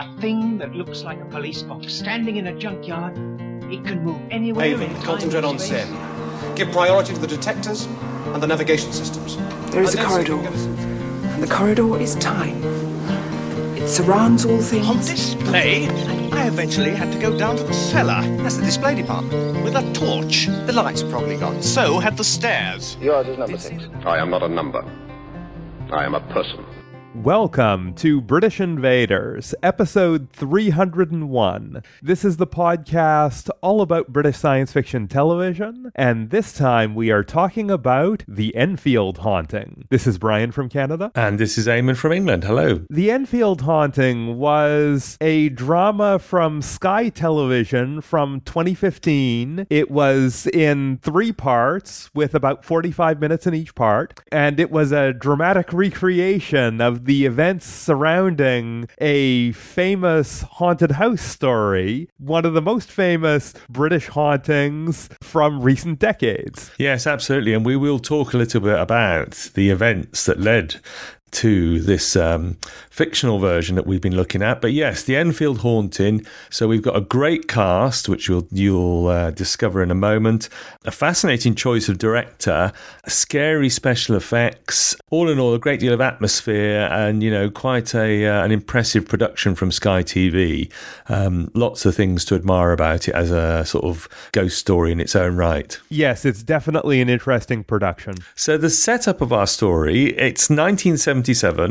A thing that looks like a police box standing in a junkyard. It can move anywhere. Haven, concentrate on Sen. Give priority to the detectors and the navigation systems. There is a corridor, and the corridor is time. It surrounds all things. On display, I eventually had to go down to the cellar. That's the display department. With a torch. The lights are probably gone. So had the stairs. Yours is number 6. I am not a number. I am a person. Welcome to British Invaders, episode 301. This is the podcast all about British science fiction television, and this time we are talking about The Enfield Haunting. This is Brian from Canada. And this is Eamon from England. Hello. The Enfield Haunting was a drama from Sky Television from 2015. It was in 3 parts with about 45 minutes in each part, and it was a dramatic recreation of the events surrounding a famous haunted house story, one of the most famous British hauntings from recent decades. Yes, absolutely. And we will talk a little bit about the events that led to this fictional version that we've been looking at. But yes, the Enfield Haunting. So we've got a great cast, which you'll discover in a moment. A fascinating choice of director, scary special effects. All in all, a great deal of atmosphere, and quite an impressive production from Sky TV. Lots of things to admire about it as a sort of ghost story in its own right. Yes, it's definitely an interesting production. So the setup of our story, it's 1977,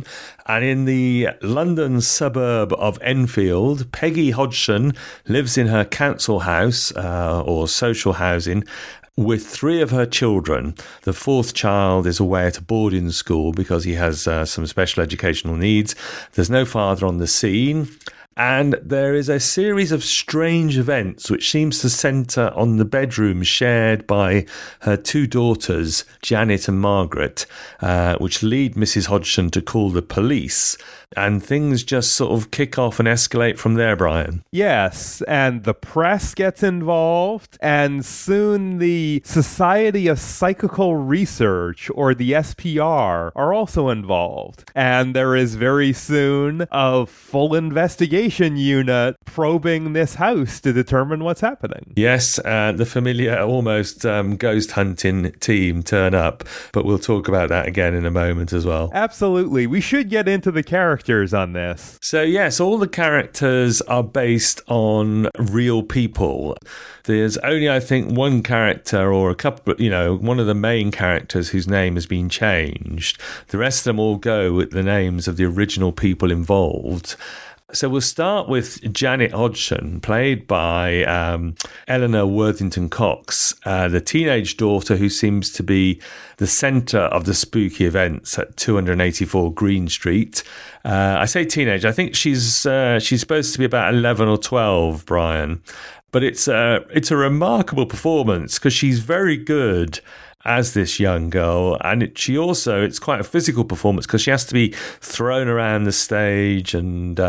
and in the London suburb of Enfield, Peggy Hodgson lives in her council house or social housing with 3 of her children. The 4th child is away at a boarding school because he has some special educational needs. There's no father on the scene. And there is a series of strange events which seems to centre on the bedroom shared by her 2 daughters, Janet and Margaret, which lead Mrs. Hodgson to call the police. And things just sort of kick off and escalate from there, Brian. Yes, and the press gets involved, and soon the Society of Psychical Research, or the SPR, are also involved. And there is very soon a full investigation unit probing this house to determine what's happening. Yes, the familiar almost ghost hunting team turn up, but we'll talk about that again in a moment as well. Absolutely. We should get into the characters on this. So yes, all the characters are based on real people. There's only, I think, one character or a couple, one of the main characters whose name has been changed. The rest of them all go with the names of the original people involved. So we'll start with Janet Hodgson, played by Eleanor Worthington Cox, the teenage daughter who seems to be the centre of the spooky events at 284 Green Street. I say teenage, I think she's supposed to be about 11 or 12, Brian. But it's a remarkable performance because she's very good as this young girl, and it's quite a physical performance because she has to be thrown around the stage and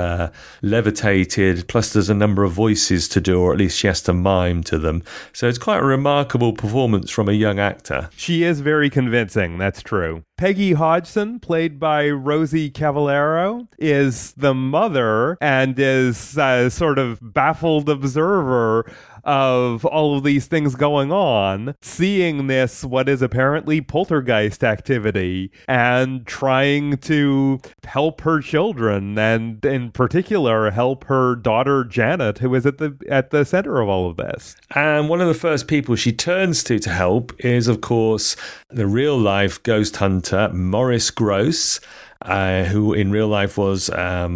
levitated, plus there's a number of voices to do, or at least she has to mime to them. So it's quite a remarkable performance from a young actor. She is very convincing, that's true. Peggy Hodgson, played by Rosie Cavallaro, is the mother and is a sort of baffled observer of all of these things going on, seeing this, what is apparently poltergeist activity, and trying to help her children, and in particular help her daughter Janet, who is at the center of all of this. And one of the first people she turns to help is, of course, the real-life ghost hunter, Maurice Grosse, who in real life was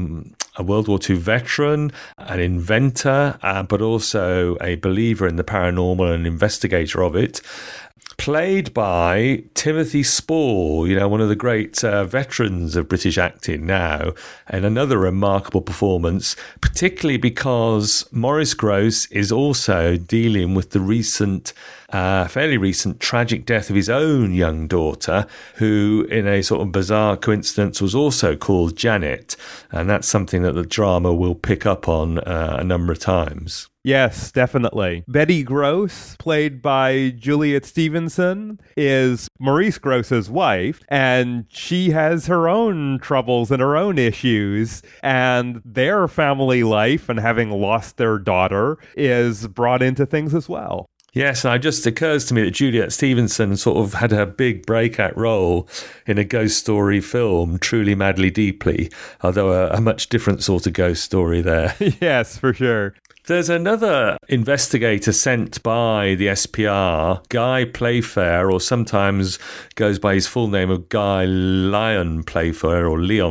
a World War II veteran, an inventor, but also a believer in the paranormal and investigator of it. Played by Timothy Spall, one of the great veterans of British acting now, and another remarkable performance, particularly because Maurice Grosse is also dealing with the fairly recent tragic death of his own young daughter, who, in a sort of bizarre coincidence, was also called Janet. And that's something that the drama will pick up on a number of times. Yes, definitely. Betty Gross, played by Juliet Stevenson, is Maurice Gross's wife, and she has her own troubles and her own issues, and their family life and having lost their daughter is brought into things as well. Yes, and it just occurs to me that Juliet Stevenson sort of had her big breakout role in a ghost story film, Truly, Madly, Deeply, although a much different sort of ghost story there. Yes, for sure. There's another investigator sent by the SPR, Guy Playfair, or sometimes goes by his full name of Guy Leon Playfair,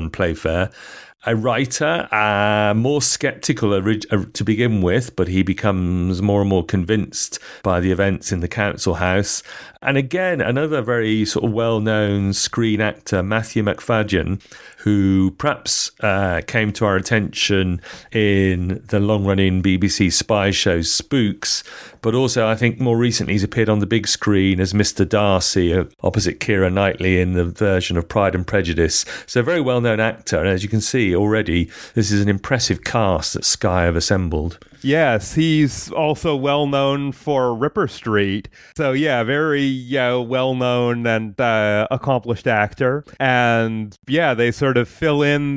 a writer, more skeptical to begin with, but he becomes more and more convinced by the events in the council house. And again, another very sort of well-known screen actor, Matthew Macfadyen, who perhaps came to our attention in the long-running BBC spy show Spooks, but also I think more recently he's appeared on the big screen as Mr. Darcy opposite Keira Knightley in the version of Pride and Prejudice. So a very well-known actor, and as you can see already, this is an impressive cast that Sky have assembled. Yes, he's also well known for Ripper Street. So yeah, very well known and accomplished actor. And yeah, they sort of fill in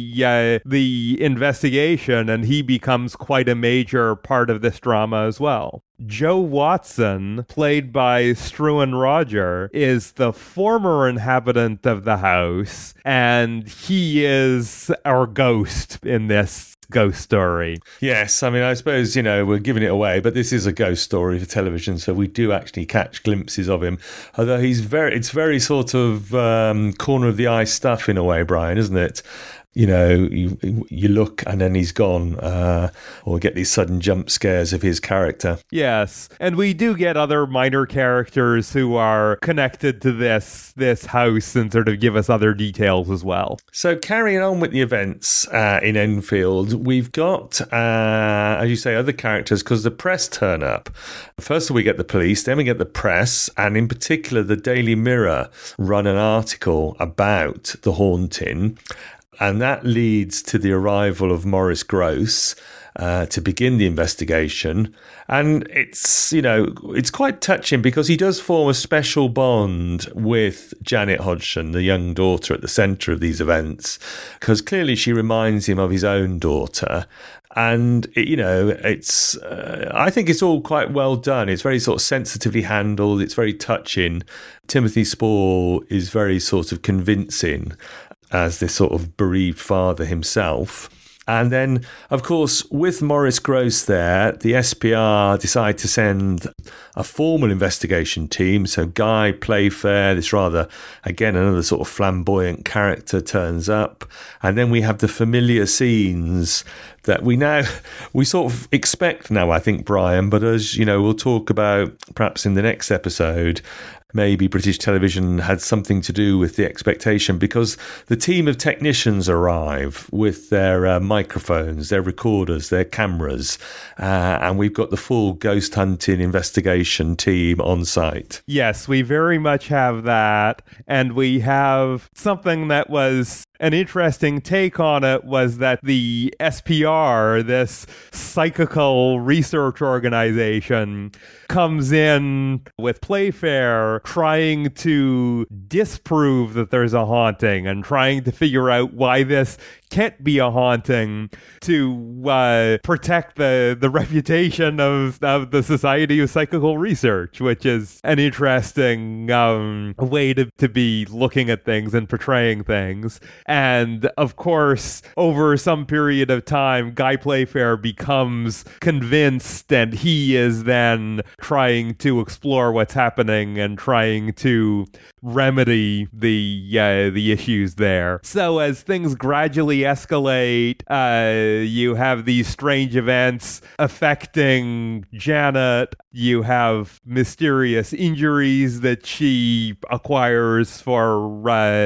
the investigation, and he becomes quite a major part of this drama as well. Joe Watson, played by Struan Roger, is the former inhabitant of the house, and he is our ghost in this ghost story. Yes, I mean, I suppose, we're giving it away, but this is a ghost story for television, so we do actually catch glimpses of him. Although it's very sort of corner of the eye stuff in a way, Brian, isn't it? You look and then he's gone, or get these sudden jump scares of his character. Yes, and we do get other minor characters who are connected to this house and sort of give us other details as well. So carrying on with the events in Enfield, we've got, as you say, other characters because the press turn up. First we get the police, then we get the press, and in particular the Daily Mirror run an article about the haunting. And that leads to the arrival of Maurice Gross to begin the investigation. And it's quite touching because he does form a special bond with Janet Hodgson, the young daughter at the centre of these events, because clearly she reminds him of his own daughter. And, I think it's all quite well done. It's very sort of sensitively handled. It's very touching. Timothy Spall is very sort of convincing as this sort of bereaved father himself. And then, of course, with Maurice Gross there, the SPR decide to send a formal investigation team. So Guy Playfair, this rather, again, another sort of flamboyant character turns up. And then we have the familiar scenes that we sort of expect now, I think, Brian, but as, we'll talk about perhaps in the next episode, maybe British television had something to do with the expectation because the team of technicians arrive with their microphones, their recorders, their cameras, and we've got the full ghost hunting investigation team on site. Yes, we very much have that, and we have something that was an interesting take on it was that the SPR, this psychical research organization, comes in with Playfair trying to disprove that there's a haunting and trying to figure out why this can't be a haunting to protect the reputation of the Society of Psychical Research, which is an interesting way to be looking at things and portraying things. And of course, over some period of time, Guy Playfair becomes convinced, and he is then trying to explore what's happening and trying to remedy the issues there. So as things gradually escalate, you have these strange events affecting Janet. You have mysterious injuries that she acquires for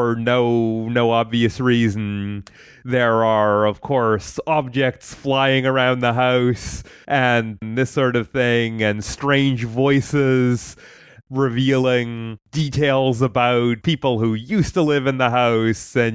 no obvious reason. There are, of course, objects flying around the house and this sort of thing, and strange voices. revealing details about people who used to live in the house and,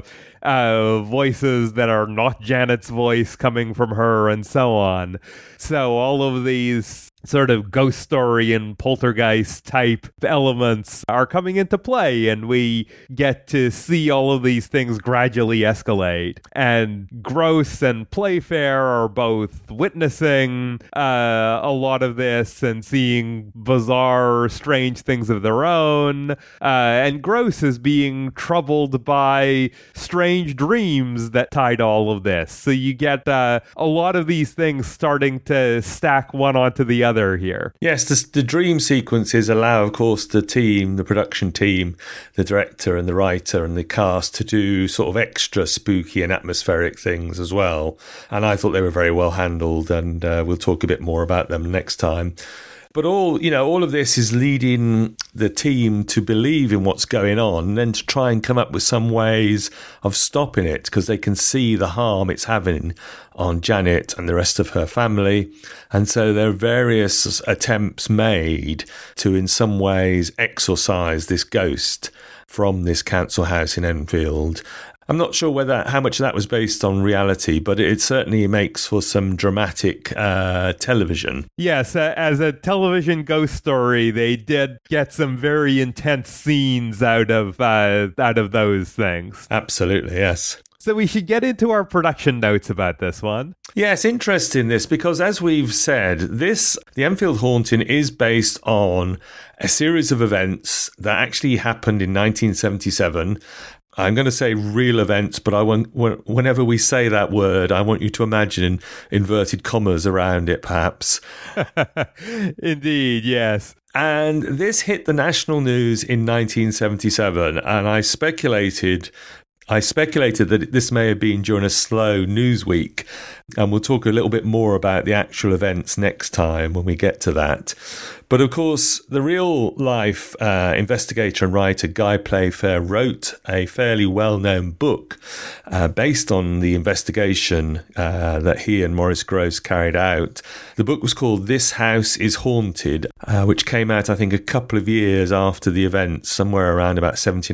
voices that are not Janet's voice coming from her and so on. So all of these sort of ghost story and poltergeist type elements are coming into play, and we get to see all of these things gradually escalate. And Gross and Playfair are both witnessing a lot of this and seeing bizarre, strange things of their own. And Gross is being troubled by strange dreams that tie to all of this. So you get a lot of these things starting to stack one onto the other here. Yes, the dream sequences allow, of course, the production team, the director and the writer and the cast to do sort of extra spooky and atmospheric things as well. And I thought they were very well handled, and we'll talk a bit more about them next time. But all of this is leading the team to believe in what's going on and then to try and come up with some ways of stopping it, because they can see the harm it's having on Janet and the rest of her family. And so there are various attempts made to, in some ways, exorcise this ghost from this council house in Enfield. I'm not sure how much of that was based on reality, but it certainly makes for some dramatic television. Yes, as a television ghost story, they did get some very intense scenes out of those things. Absolutely, yes. So we should get into our production notes about this one. Yes, interesting this, because as we've said, the Enfield Haunting is based on a series of events that actually happened in 1977. I'm going to say real events, but whenever we say that word, I want you to imagine inverted commas around it, perhaps. Indeed, yes. And this hit the national news in 1977, and I speculated that this may have been during a slow news week, and we'll talk a little bit more about the actual events next time when we get to that. But of course, the real-life investigator and writer Guy Playfair wrote a fairly well-known book based on the investigation that he and Maurice Grosse carried out. The book was called This House is Haunted, which came out, I think, a couple of years after the events, somewhere around about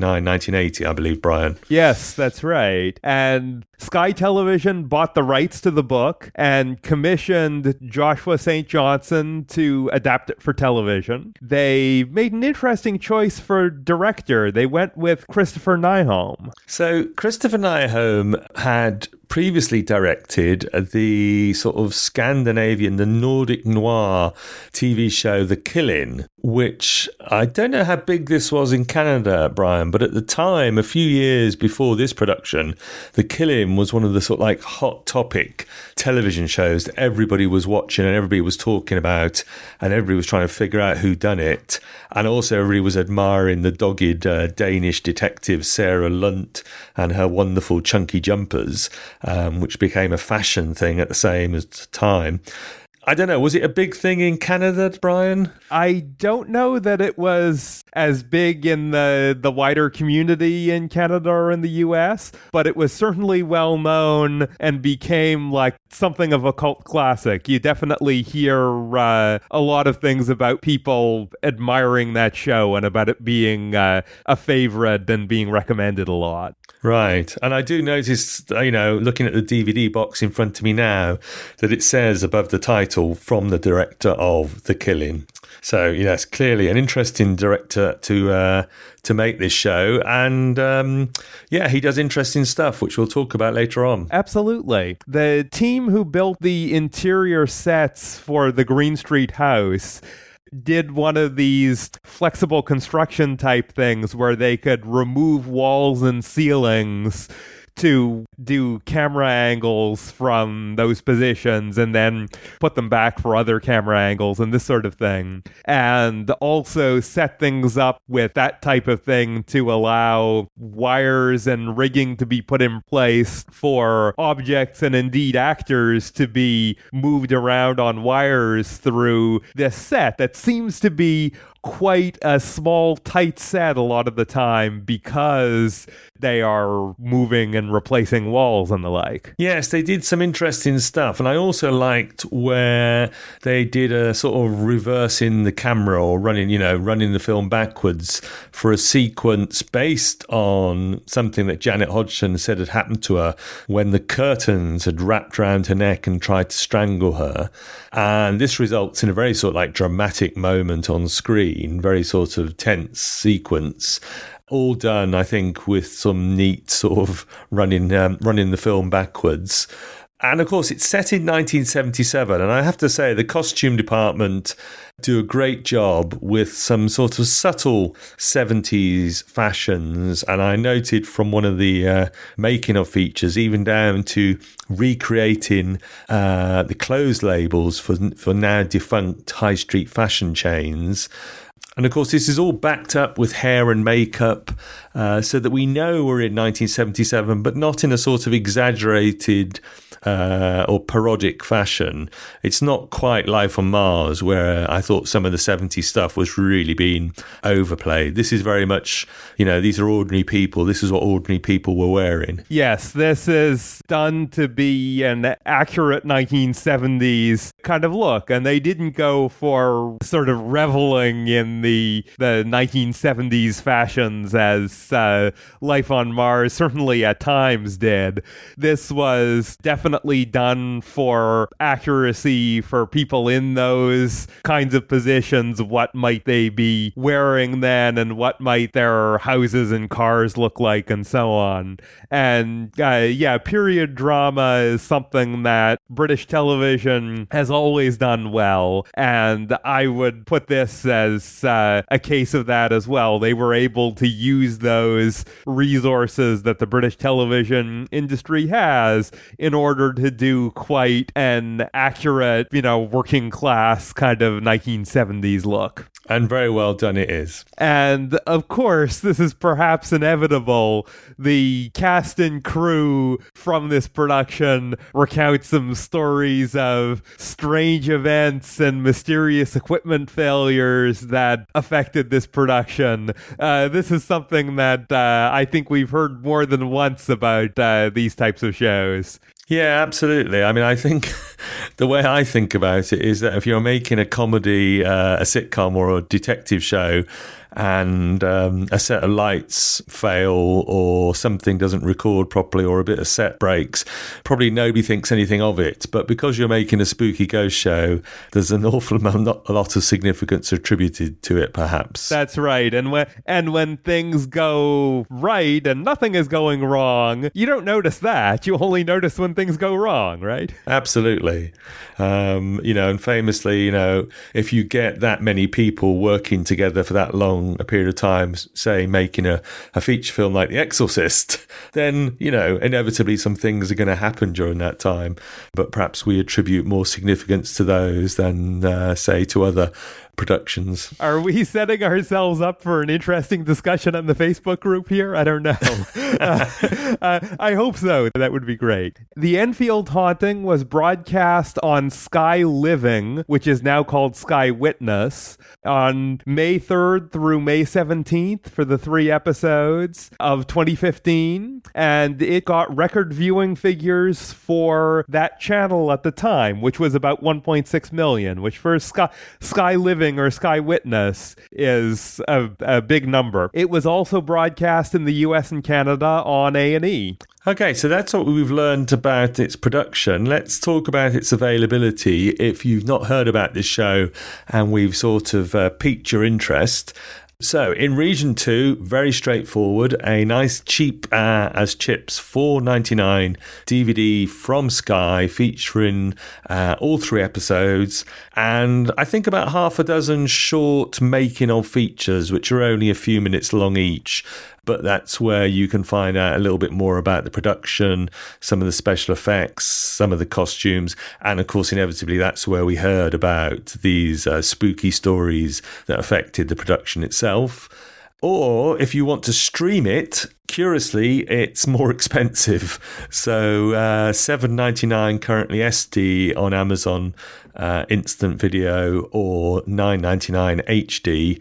1980, I believe, Brian. Yes, that's right. And Sky Television bought the rights to the book and commissioned Joshua St. Johnson to adapt it for television. They made an interesting choice for director. They went with Christopher Nyholm. So Christopher Nyholm had previously directed the sort of Scandinavian, the Nordic noir TV show The Killing, which I don't know how big this was in Canada, Brian, but at the time, a few years before this production, The Killing was one of the sort of like hot topic television shows that everybody was watching and everybody was talking about, and everybody was trying to figure out who done it. And also everybody was admiring the dogged Danish detective Sarah Lunt and her wonderful chunky jumpers, which became a fashion thing at the same time. I don't know, was it a big thing in Canada, Brian? I don't know that it was as big in the wider community in Canada or in the US, but it was certainly well known and became like something of a cult classic. You definitely hear a lot of things about people admiring that show and about it being a favorite and being recommended a lot. Right. And I do notice, looking at the DVD box in front of me now, that it says above the title, from the director of The Killing. So, yes, clearly an interesting director to make this show. And, he does interesting stuff, which we'll talk about later on. Absolutely. The team who built the interior sets for the Green Street house did one of these flexible construction type things where they could remove walls and ceilings to do camera angles from those positions and then put them back for other camera angles and this sort of thing. And also set things up with that type of thing to allow wires and rigging to be put in place for objects and indeed actors to be moved around on wires through this set that seems to be quite a small, tight set a lot of the time because they are moving and replacing floating walls and the like. Yes, they did some interesting stuff. And I also liked where they did a sort of reversing the camera or running the film backwards for a sequence based on something that Janet Hodgson said had happened to her when the curtains had wrapped around her neck and tried to strangle her. And this results in a very sort of like dramatic moment on screen, very sort of tense sequence. All done, I think, with some neat sort of running the film backwards. And of course, it's set in 1977. And I have to say, the costume department do a great job with some sort of subtle 70s fashions. And I noted from one of the making of features, even down to recreating the clothes labels for now defunct high street fashion chains. And of course, this is all backed up with hair and makeup so that we know we're in 1977, but not in a sort of exaggerated or parodic fashion. It's not quite Life on Mars, where I thought some of the 70s stuff was really being overplayed. This is very much, these are ordinary people. This is what ordinary people were wearing. Yes, this is done to be an accurate 1970s kind of look. And they didn't go for sort of reveling in the 1970s fashions as Life on Mars certainly at times did. This was definitely done for accuracy for people in those kinds of positions. What might they be wearing then, and what might their houses and cars look like, and so on. And period drama is something that British television has always done well, and I would put this as a case of that as well. They were able to use those resources that the British television industry has in order to do quite an accurate, working class kind of 1970s look. And very well done it is. And of course, this is perhaps inevitable. The cast and crew from this production recount some stories of strange events and mysterious equipment failures that affected this production. This is something that I think we've heard more than once about these types of shows. Yeah, absolutely. I mean, I think the way I think about it is that if you're making a comedy, a sitcom or a detective show, and a set of lights fail or something doesn't record properly or a bit of set breaks, probably nobody thinks anything of it. But because you're making a spooky ghost show, there's an awful amount, a lot of significance attributed to it, perhaps. That's right. And when things go right and nothing is going wrong, you don't notice that. You only notice when things go wrong, right? Absolutely. And famously, if you get that many people working together for that long a period of time, say making a feature film like The Exorcist, then inevitably some things are going to happen during that time, but perhaps we attribute more significance to those than say to other productions. Are we setting ourselves up for an interesting discussion on the Facebook group here? I don't know. I hope so. That would be great. The Enfield Haunting was broadcast on Sky Living, which is now called Sky Witness, on May 3rd through May 17th for the 3 episodes of 2015. And it got record viewing figures for that channel at the time, which was about 1.6 million, which for Sky Living or Sky Witness is a big number. It was also broadcast in the US and Canada on A&E. Okay, so that's what we've learned about its production. Let's talk about its availability. If you've not heard about this show and we've sort of piqued your interest. So in Region 2, very straightforward, a nice cheap as chips $4.99 DVD from Sky featuring all 3 episodes, and I think about half a dozen short making of features which are only a few minutes long each. But that's where you can find out a little bit more about the production, some of the special effects, some of the costumes, and of course, inevitably, that's where we heard about these spooky stories that affected the production itself. Or if you want to stream it, curiously, it's more expensive. So $7.99 currently SD on Amazon Instant Video, or $9.99 HD.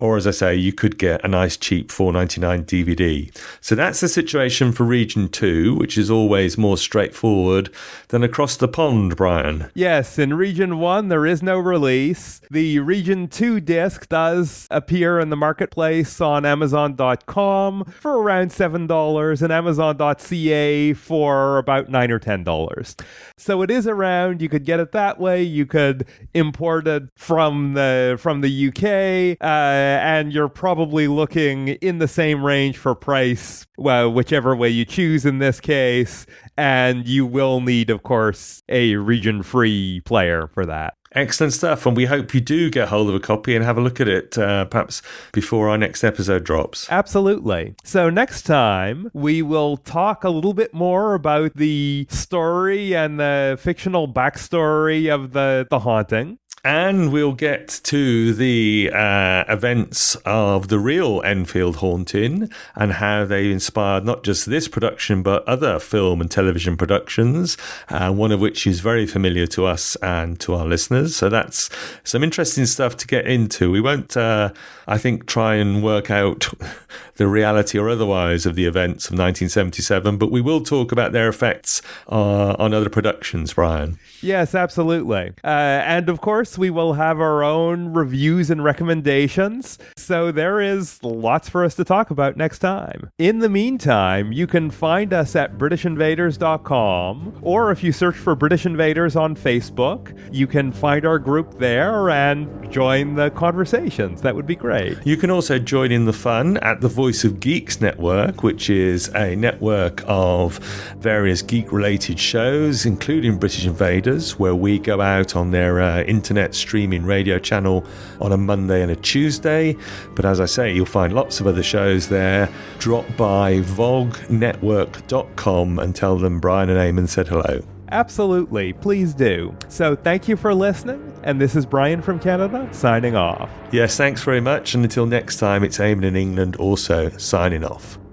Or, as I say, you could get a nice cheap $4.99 DVD. So that's the situation for Region 2, which is always more straightforward than across the pond, Brian. Yes, in Region 1, there is no release. The Region 2 disc does appear in the marketplace on Amazon.com for around $7 and Amazon.ca for about $9 or $10. So it is around. You could get it that way. You could import it from the UK, and you're probably looking in the same range for price, well, whichever way you choose in this case. And you will need, of course, a region-free player for that. Excellent stuff, and we hope you do get hold of a copy and have a look at it, perhaps before our next episode drops. Absolutely. So next time, we will talk a little bit more about the story and the fictional backstory of the haunting. And we'll get to the events of the real Enfield haunting and how they inspired not just this production, but other film and television productions, one of which is very familiar to us and to our listeners. So that's some interesting stuff to get into. We won't, I think, try and work out the reality or otherwise of the events of 1977, but we will talk about their effects on other productions, Brian. Yes, absolutely. And of course, we will have our own reviews and recommendations. So there is lots for us to talk about next time. In the meantime, you can find us at BritishInvaders.com, or if you search for British Invaders on Facebook, you can find our group there and join the conversations. That would be great. You can also join in the fun at the Voice of Geeks Network, which is a network of various geek-related shows, including British Invaders, where we go out on their internet streaming radio channel on a Monday and a Tuesday. But as I say, you'll find lots of other shows there. Drop by vognetwork.com and tell them Brian and Eamon said hello. Absolutely, please do. So thank you for listening, and this is Brian from Canada, signing off. Yes, thanks very much, and until next time, it's Eamon in England also signing off.